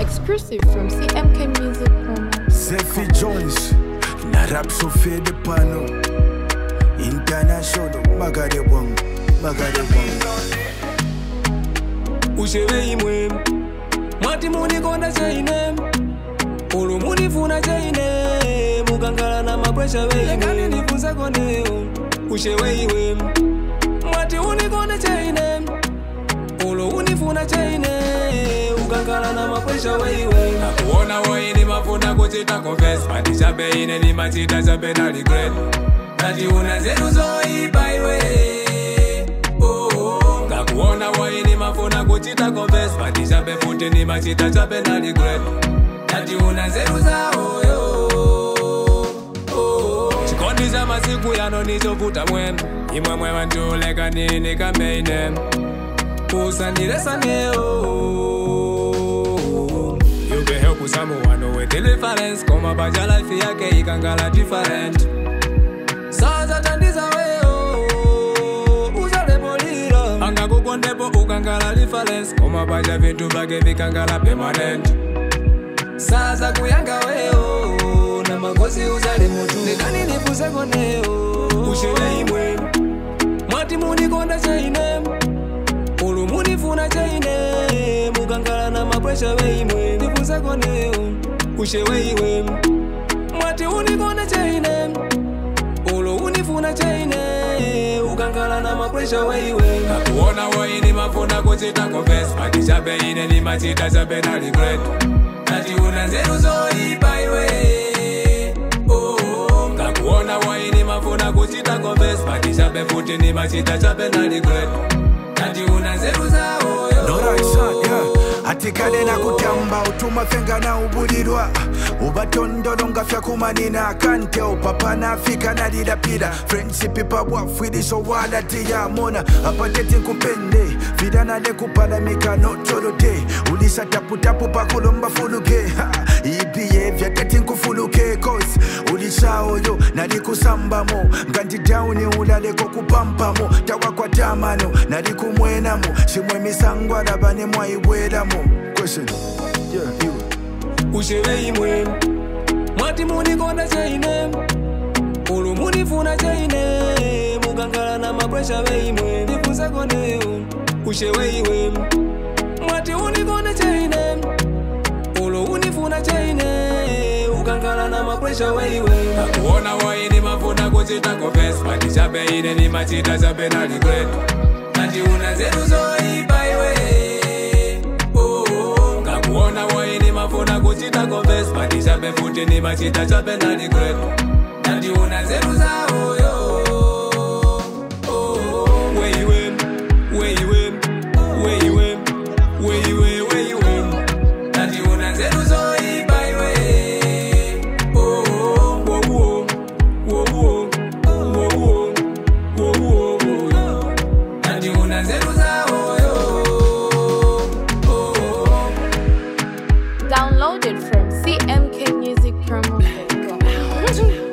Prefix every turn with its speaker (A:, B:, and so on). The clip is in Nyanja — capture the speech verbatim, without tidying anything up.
A: Exclusive from C M K Music Promo.
B: Zephy Jones, na rap so fede pano. International, magade wang, magade wang.
C: Ushewe imwe, mwati muni konda chaine. Ulu muni funa chaine. Mukangala na mapresha we imwe. Lekani nifunza koneo. Ushewe iwe, mwati uni konda chaine. Ulu unifuna chaine. Ukangala na mapresha weiwe. Nakuona woi ni mafuna kuchita confess. Matisha beine ni machita chape na regret. Nati una zeru zoi baiwe. Oh oh. Nakuona woi ni mafuna kuchita confess. Matisha be futi ni machita chape na regret. Nati una zeru za oyo. Oh oh. Chikondisha masiku yano nichovuta mwem. Imwe mwe wantuleka nini kameine. Usaniresa neo. You can help with someone with the difference. Come up and your life yake ikangala different. Saza tandiza weo. Uzale bolira. Anga kukondepo ukangala difference. Come up and your vintu bage vikangala permanent. Saza kuyanga weo. Na magozi uzale mutu. Nekani nifuze koneo. Ushewe imwe. Mwati muni konda chaine. Ulu muni funa chaine. Mukangala na mapresha we imwe. Nifunza koneo. Ushewe iwe. Mwati uni kona chaine. Ulu unifuna chaine. Ukangala na mapresha we iwe. Nakuona woi ni mafuna kuchita confess. Matisha beine ni machita chape na regret. Nati una zeru zoi baiwe. Oh oh. Nakuona woi ni mafuna kuchita confess. Matisha be futi ni machita chape na regret. Nati una zeru za oyo.
B: Dora isa, yeah. Atikade na kutamba, utuma fenga na ubulirwa. Ubatondo ngafya kumanina kante upapa na fika na dida pida. Friendship ipa wafwidi so wada tiya mona. Apateti nkupende, vidana de kupada mika no cholote. Ulisa tapu tapu pa kulomba fuluke. Ibiye vya teti nkufuluke cause. Ulisa oyo na di kusamba mo. Nganti downi ulale kokupampa mo. Tawa kwa tamano na di kumwena mo. Shimwe misangwa dabane mwa iweda mo. Question, yeah, you.
C: Ushewe imwe. Mwati muni konda chaine. Ulu muni funa chaine. Mukangala na mapresha we imwe. Nifunza koneo. Ushewe iwe. Mwati uni konda chaine. Ulu unifuna chaine. Ukangala na mapresha we iwe. Nakuona woi ni mafuna kuchita confess. Matisha beine ni machita chape na regret. Nati una zeru zoi baiwe. Nakuona woi ni mafuna kuchita confess. Matisha be futi ni machita chape na regret. Nati una zeru za oyo. Where you in? Where you in? Where you in? Where you in? Where you in? Nati una zeru zoi baiwe. Oh oh oh oh oh oh oh oh. Nati una zeru za oyo.
A: Downloaded from C M K Music Promo.